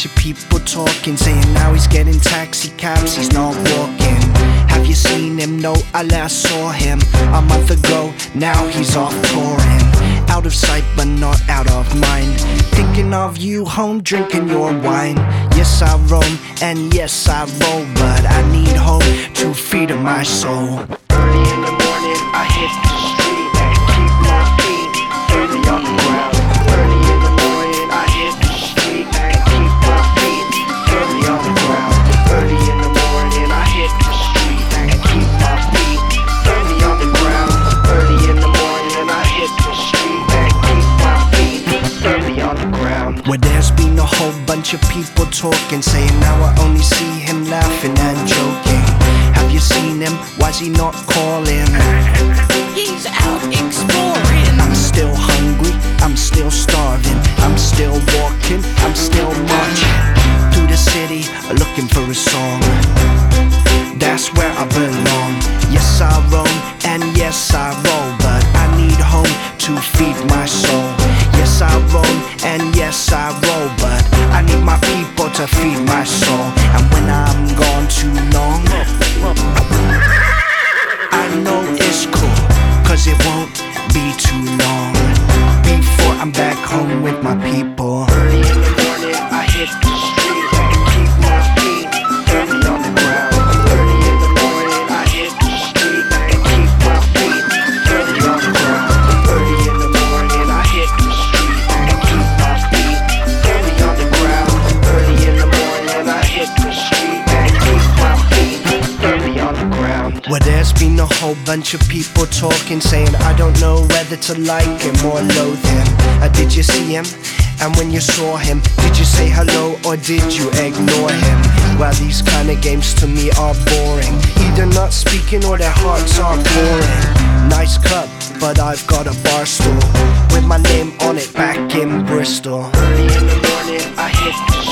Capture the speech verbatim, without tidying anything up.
bunch of people talking, saying now he's getting taxi cabs, he's not walking. Have you seen him? No, I last saw him a month ago, now he's off touring. Out of sight but not out of mind, thinking of you home, drinking your wine. Yes, I roam and yes, I roll, but I need hope to feed my soul. Early in the morning, I hit the street and keep my feet firmly on the ground. Early in the morning, I hit the street and keep my feet firmly on the ground. Early in the morning, I hit the street and keep my feet firmly on the ground. Early in the morning, I hit the street and keep my feet firmly on the ground. Where there's been a whole bunch of people talking, saying now I only see him laughing and joking. Have you seen him? Why's he not calling? He's out exploring. I'm still hungry, I'm still starving, I'm still walking, I'm still marching through the city, looking for a song. That's where I belong. Yes, I roam and yes, I roll, but I need home to feed my soul. Yes, I roam and yes, I roll, but I need my people to feed my soul. And when I'm gone too long, I know it's cool, cause it won't be too long before I'm back home with my people. Early in the morning, I hit the street and keep my feet firmly on the ground. Early in the morning, I hit the street and keep my feet firmly on the ground. Early in the morning, I hit the street and keep my feet firmly on the ground. Early in the morning, I hit the street and keep my feet firmly on the ground. Well, there's been a whole bunch of people talking, saying I don't know whether to like him or loathe him. Uh, did you see him? And when you saw him, did you say hello or did you ignore him? Well, these kind of games to me are boring, either not speaking or their hearts are pouring. Nice cup, but I've got a bar stool with my name on it back in Bristol. Early in the morning, I hit the